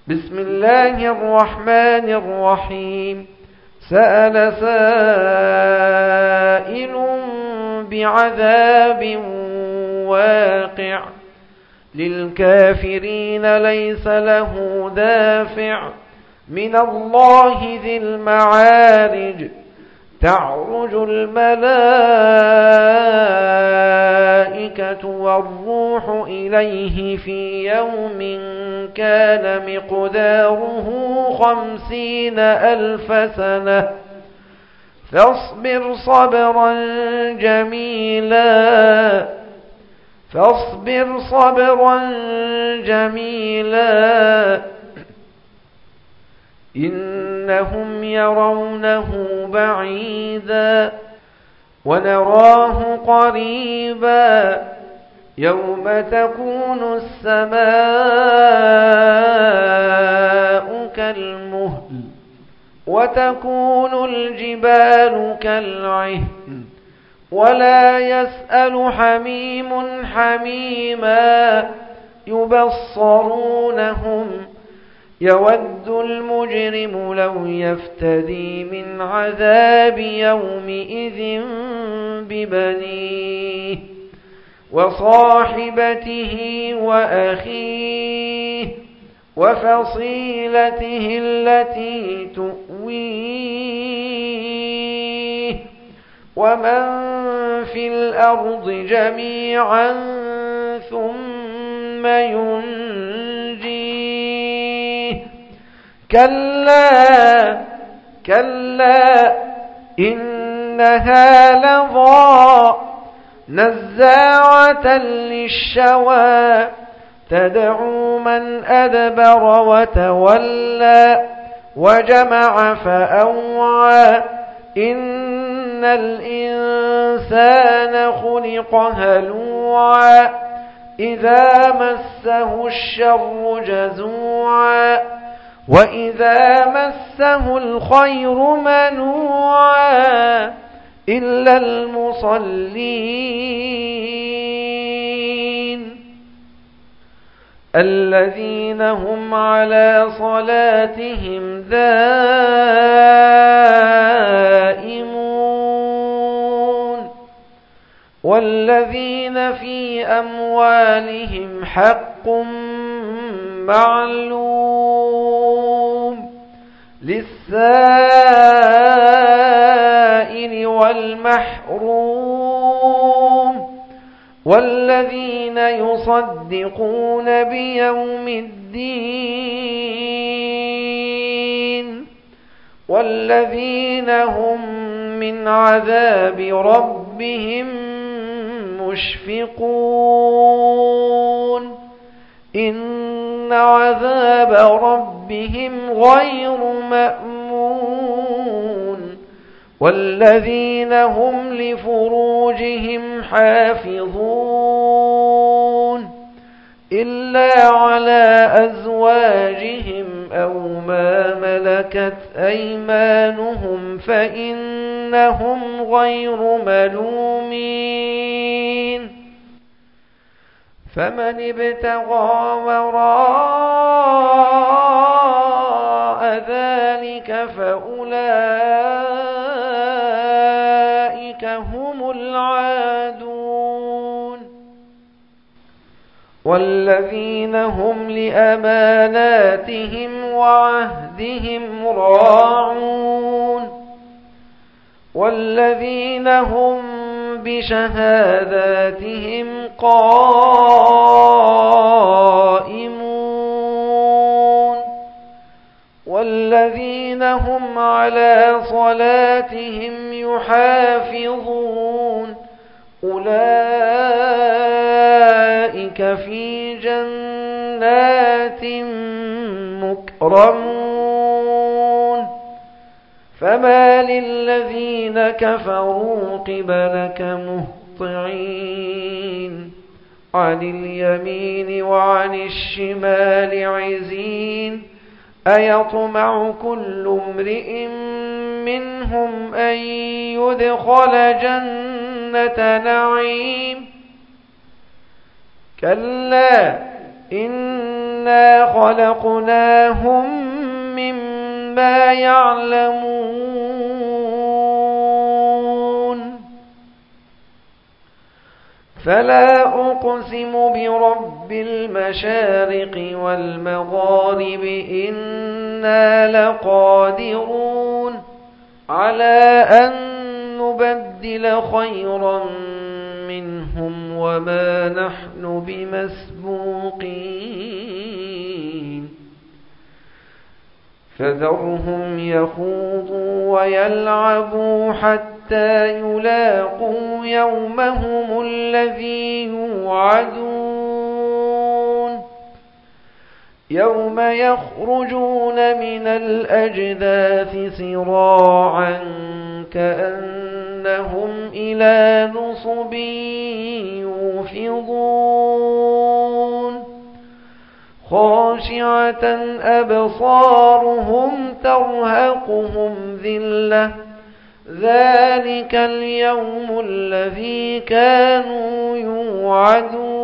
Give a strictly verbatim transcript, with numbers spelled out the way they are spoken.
بسم الله الرحمن الرحيم. سأل سائل بعذاب واقع للكافرين ليس له دافع من الله ذي المعارج. تعرج الملائكة والروح إليه في يوم كان مقداره خمسين ألف سنة فاصبر صبرا جميلا فاصبر صبرا جميلا إنهم يرونه بعيدا ونراه قريبا يوم تكون السماء كالمهل وتكون الجبال كالعهن ولا يسأل حميم حميما يبصرونهم يود المجرم لو يفتدي من عذاب يومئذ ببنيه وصاحبته وأخيه وفصيلته التي تؤويه ومن في الأرض جميعا ثم ينجيه كلا كلا إنها لظى نزاعة للشوى تدعو من أدبر وتولى وجمع فأوعى إن الإنسان خلق هلوعا إذا مسه الشر جزوعا وإذا مسه الخير منوعا إلا المصلين الذين هم على صلاتهم دائمون والذين في أموالهم حق معلوم للسائل والمحروم والذين يصدقون بيوم الدين والذين هم من عذاب ربهم مشفقون إن عذاب ربهم غير مأمون والذين هم لفروجهم حافظون إلا على أزواجهم أو ما ملكت أيمانهم فإنهم غير ملومين فمن ابتغى وراء ذلك فأولئك هم العادون والذين هم لأماناتهم وعهدهم راعون والذين هم بشهاداتهم قائمون والذين هم على صلاتهم يحافظون أولئك في جنات مكرمون فما للذين كفروا قبلك مهطعين عن اليمين وعن الشمال عزين أيطمع كل امرئ منهم أن يدخل جنة نعيم كلا إنا خلقناهم مما يعلمون فلا أقسم برب المشارق والمغارب إنا لقادرون على أن نبدل خيرا منهم وما نحن بمسبوقين فذرهم يخوضوا ويلعبوا حتى يلاقوا يومهم الذي يوعدون يوم يخرجون من الأجداث سراعا كأنهم إلى نصب يوفضون خاشعة أبصارهم ترهقهم ذلة ذلك اليوم الذي كانوا يوعدون